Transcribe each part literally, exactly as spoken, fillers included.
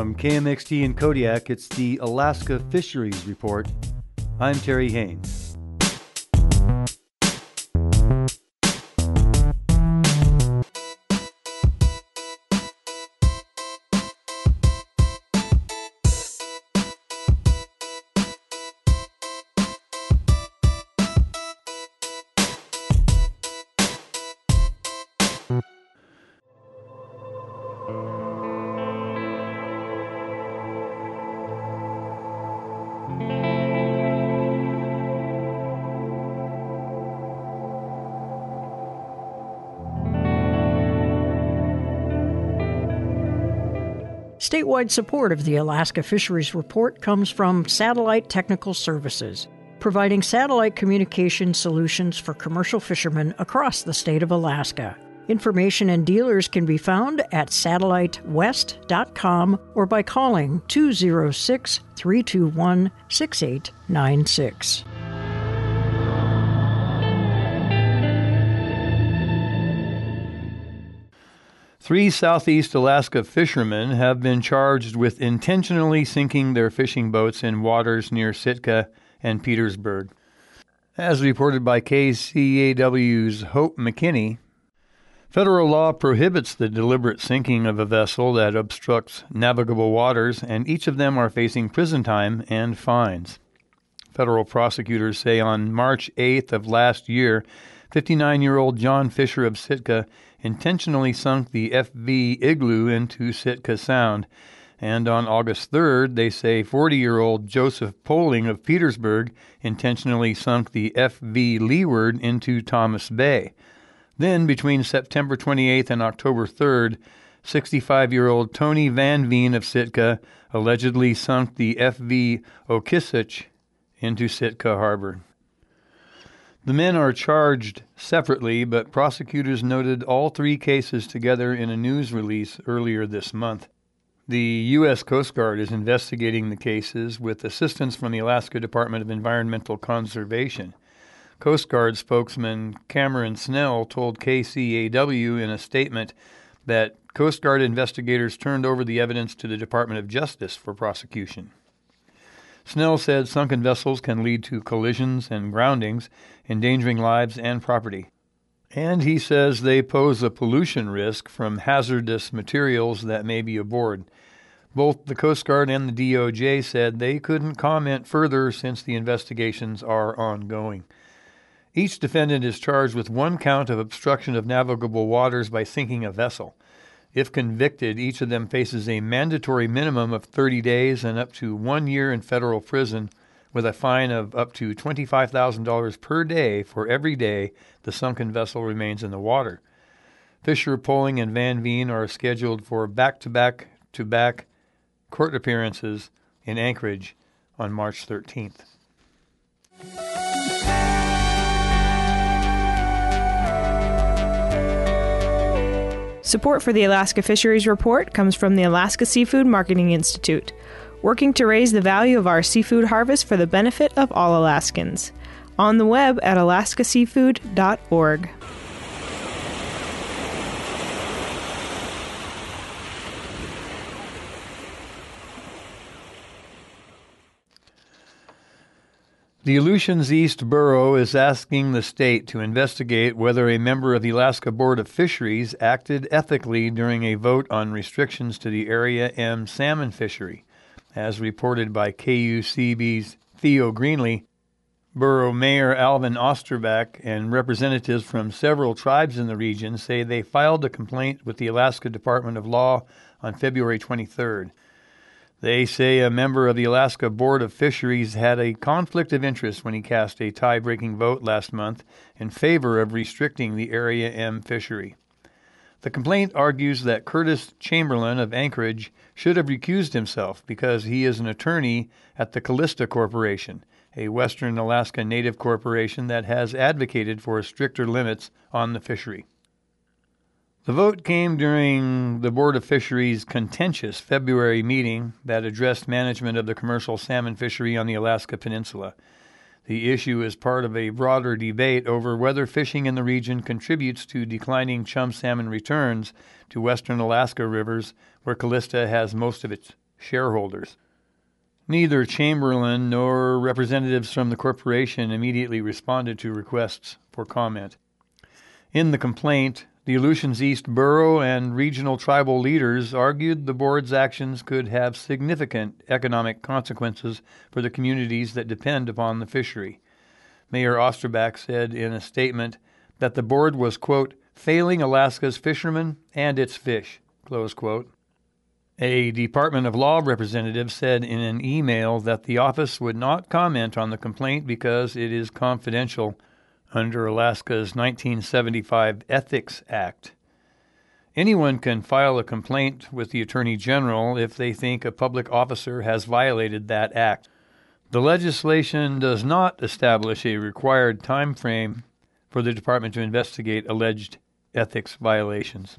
From K M X T in Kodiak, it's the Alaska Fisheries Report. I'm Terry Haynes. Statewide support of the Alaska Fisheries Report comes from Satellite Technical Services, providing satellite communication solutions for commercial fishermen across the state of Alaska. Information and dealers can be found at satellite west dot com or by calling two oh six, three two one, six eight nine six. Three Southeast Alaska fishermen have been charged with intentionally sinking their fishing boats in waters near Sitka and Petersburg. As reported by K C A W's Hope McKinney, federal law prohibits the deliberate sinking of a vessel that obstructs navigable waters, and each of them are facing prison time and fines. Federal prosecutors say on March eighth of last year, fifty-nine-year-old John Fisher of Sitka intentionally sunk the F V Igloo into Sitka Sound, and on August third, they say forty-year-old Joseph Poling of Petersburg intentionally sunk the F V Leeward into Thomas Bay. Then, between September twenty-eighth and October third, sixty-five-year-old Tony Van Veen of Sitka allegedly sunk the F V Okissich into Sitka Harbor. The men are charged separately, but prosecutors noted all three cases together in a news release earlier this month. The U S Coast Guard is investigating the cases with assistance from the Alaska Department of Environmental Conservation. Coast Guard spokesman Cameron Snell told K C A W in a statement that Coast Guard investigators turned over the evidence to the Department of Justice for prosecution. Snell said sunken vessels can lead to collisions and groundings, endangering lives and property. And he says they pose a pollution risk from hazardous materials that may be aboard. Both the Coast Guard and the D O J said they couldn't comment further since the investigations are ongoing. Each defendant is charged with one count of obstruction of navigable waters by sinking a vessel. If convicted, each of them faces a mandatory minimum of thirty days and up to one year in federal prison, with a fine of up to twenty-five thousand dollars per day for every day the sunken vessel remains in the water. Fisher, Poling, and Van Veen are scheduled for back-to-back-to-back court appearances in Anchorage on March thirteenth. Support for the Alaska Fisheries Report comes from the Alaska Seafood Marketing Institute, working to raise the value of our seafood harvest for the benefit of all Alaskans. On the web at alaska seafood dot org. The Aleutians East Borough is asking the state to investigate whether a member of the Alaska Board of Fisheries acted ethically during a vote on restrictions to the Area M salmon fishery. As reported by K U C B's Theo Greenlee, Borough Mayor Alvin Osterbach and representatives from several tribes in the region say they filed a complaint with the Alaska Department of Law on February twenty-third. They say a member of the Alaska Board of Fisheries had a conflict of interest when he cast a tie-breaking vote last month in favor of restricting the Area M fishery. The complaint argues that Curtis Chamberlain of Anchorage should have recused himself because he is an attorney at the Calista Corporation, a Western Alaska Native corporation that has advocated for stricter limits on the fishery. The vote came during the Board of Fisheries' contentious February meeting that addressed management of the commercial salmon fishery on the Alaska Peninsula. The issue is part of a broader debate over whether fishing in the region contributes to declining chum salmon returns to western Alaska rivers, where Calista has most of its shareholders. Neither Chamberlain nor representatives from the corporation immediately responded to requests for comment. In the complaint, the Aleutians East Borough and regional tribal leaders argued the board's actions could have significant economic consequences for the communities that depend upon the fishery. Mayor Osterbach said in a statement that the board was, quote, failing Alaska's fishermen and its fish, close quote. A Department of Law representative said in an email that the office would not comment on the complaint because it is confidential under Alaska's nineteen seventy-five Ethics Act. Anyone can file a complaint with the Attorney General if they think a public officer has violated that act. The legislation does not establish a required time frame for the department to investigate alleged ethics violations.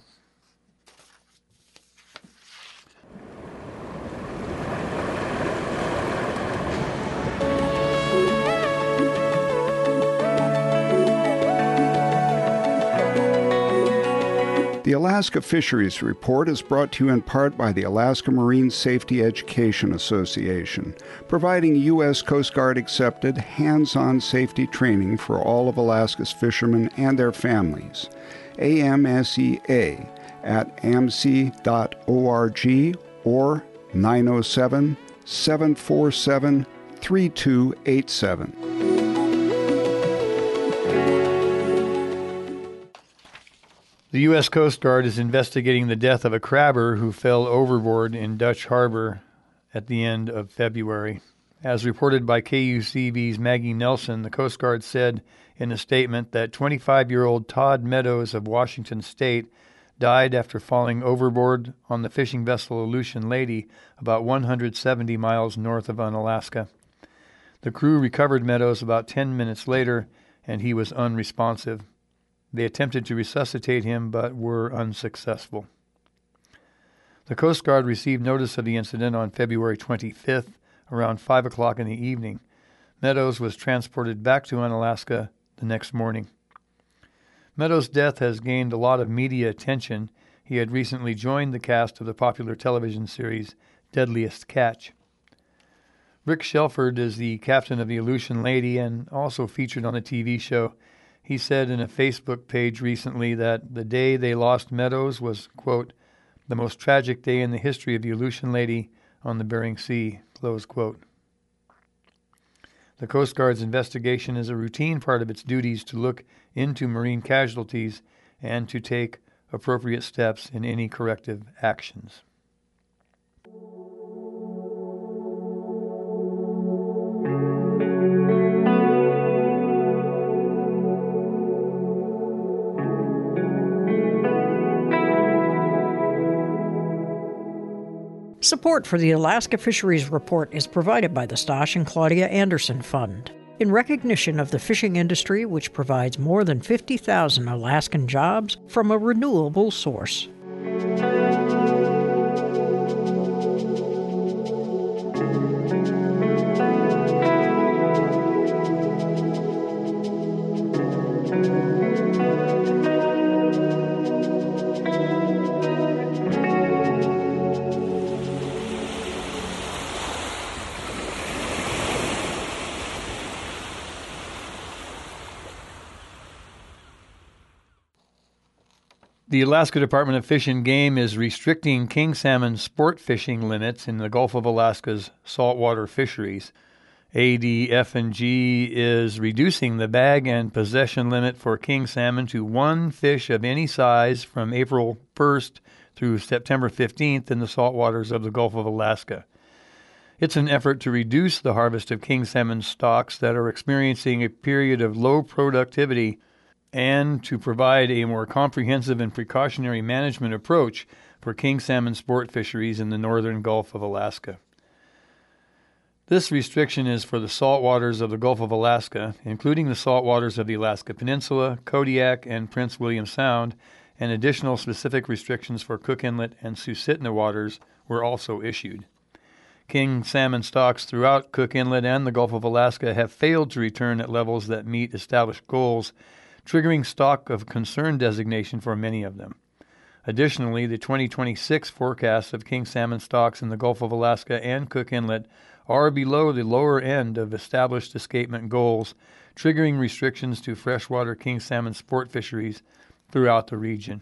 The Alaska Fisheries Report is brought to you in part by the Alaska Marine Safety Education Association, providing U S Coast Guard accepted hands-on safety training for all of Alaska's fishermen and their families. A M S E A at A M S E dot org or nine oh seven, seven four seven, three two eight seven. The U S Coast Guard is investigating the death of a crabber who fell overboard in Dutch Harbor at the end of February. As reported by K U C B's Maggie Nelson, the Coast Guard said in a statement that twenty-five-year-old Todd Meadows of Washington State died after falling overboard on the fishing vessel Aleutian Lady about one hundred seventy miles north of Unalaska. The crew recovered Meadows about ten minutes later, and he was unresponsive. They attempted to resuscitate him, but were unsuccessful. The Coast Guard received notice of the incident on February twenty-fifth, around five o'clock in the evening. Meadows was transported back to Unalaska the next morning. Meadows' death has gained a lot of media attention. He had recently joined the cast of the popular television series Deadliest Catch. Rick Shelford is the captain of the Aleutian Lady and also featured on the T V show. He said in a Facebook page recently that the day they lost Meadows was, quote, the most tragic day in the history of the Aleutian Lady on the Bering Sea, close quote. The Coast Guard's investigation is a routine part of its duties to look into marine casualties and to take appropriate steps in any corrective actions. Support for the Alaska Fisheries Report is provided by the Stosh and Claudia Anderson Fund, in recognition of the fishing industry, which provides more than fifty thousand Alaskan jobs from a renewable source. The Alaska Department of Fish and Game is restricting king salmon sport fishing limits in the Gulf of Alaska's saltwater fisheries. A D F and G is reducing the bag and possession limit for king salmon to one fish of any size from April first through September fifteenth in the saltwaters of the Gulf of Alaska. It's an effort to reduce the harvest of king salmon stocks that are experiencing a period of low productivity and to provide a more comprehensive and precautionary management approach for king salmon sport fisheries in the northern Gulf of Alaska. This restriction is for the saltwaters of the Gulf of Alaska, including the saltwaters of the Alaska Peninsula, Kodiak, and Prince William Sound, and additional specific restrictions for Cook Inlet and Susitna waters were also issued. King salmon stocks throughout Cook Inlet and the Gulf of Alaska have failed to return at levels that meet established goals, triggering stock of concern designation for many of them. Additionally, the twenty twenty-six forecasts of king salmon stocks in the Gulf of Alaska and Cook Inlet are below the lower end of established escapement goals, triggering restrictions to freshwater king salmon sport fisheries throughout the region.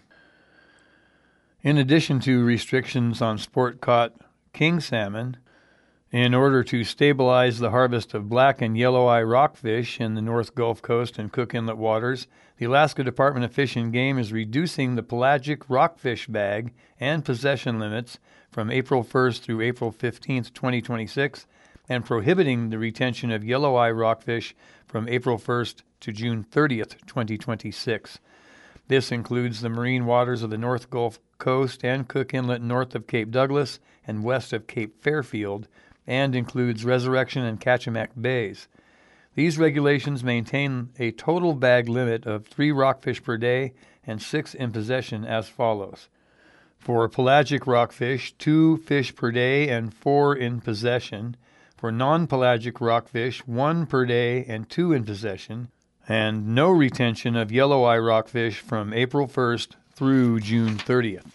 In addition to restrictions on sport-caught king salmon, in order to stabilize the harvest of black and yellow-eye rockfish in the North Gulf Coast and Cook Inlet waters, the Alaska Department of Fish and Game is reducing the pelagic rockfish bag and possession limits from April first through April fifteenth, twenty twenty-six, and prohibiting the retention of yellow-eye rockfish from April first to June thirtieth, twenty twenty-six. This includes the marine waters of the North Gulf Coast and Cook Inlet north of Cape Douglas and west of Cape Fairfield, and includes Resurrection and Kachemak Bays. These regulations maintain a total bag limit of three rockfish per day and six in possession as follows. For pelagic rockfish, two fish per day and four in possession. For non-pelagic rockfish, one per day and two in possession. And no retention of yellow-eye rockfish from April first through June thirtieth.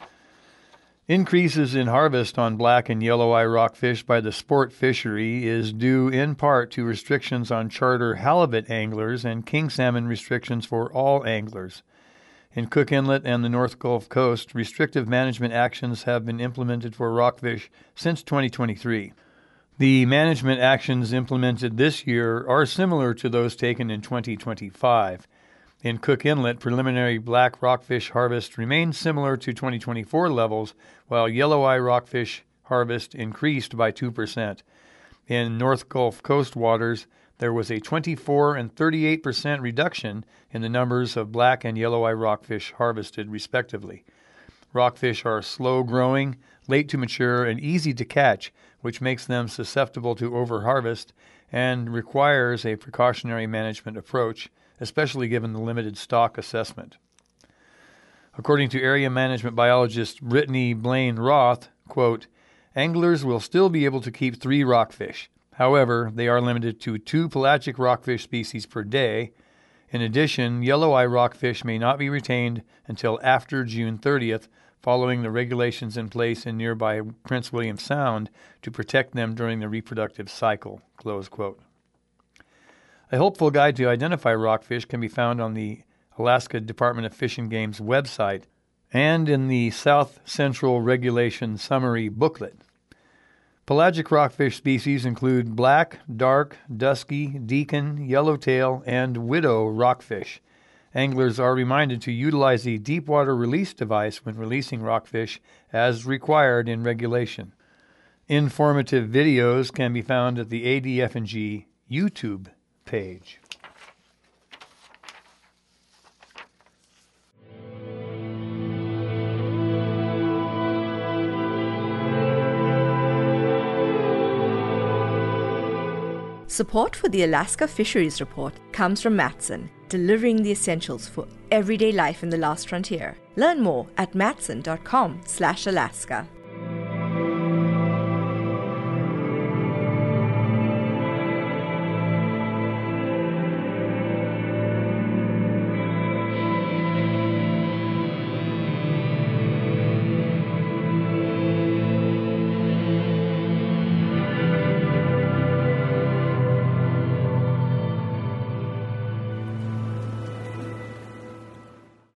Increases in harvest on black and yellow-eye rockfish by the sport fishery is due in part to restrictions on charter halibut anglers and king salmon restrictions for all anglers. In Cook Inlet and the North Gulf Coast, restrictive management actions have been implemented for rockfish since twenty twenty-three. The management actions implemented this year are similar to those taken in twenty twenty-five. In Cook Inlet, preliminary black rockfish harvest remained similar to twenty twenty-four levels, while yellow-eye rockfish harvest increased by two percent. In North Gulf Coast waters, there was a twenty-four and thirty-eight percent reduction in the numbers of black and yellow-eye rockfish harvested, respectively. Rockfish are slow-growing, late to mature, and easy to catch, which makes them susceptible to overharvest and requires a precautionary management approach, especially given the limited stock assessment. According to area management biologist Brittany Blaine Roth, quote, anglers will still be able to keep three rockfish. However, they are limited to two pelagic rockfish species per day. In addition, yellow-eye rockfish may not be retained until after June thirtieth, following the regulations in place in nearby Prince William Sound to protect them during the reproductive cycle, close quote. A helpful guide to identify rockfish can be found on the Alaska Department of Fish and Game's website and in the South Central Regulation Summary booklet. Pelagic rockfish species include black, dark, dusky, deacon, yellowtail, and widow rockfish. Anglers are reminded to utilize a deep water release device when releasing rockfish as required in regulation. Informative videos can be found at the A D F and G YouTube page. Support for the Alaska Fisheries Report comes from Matson, delivering the essentials for everyday life in the last frontier. Learn more at matson dot com slash Alaska.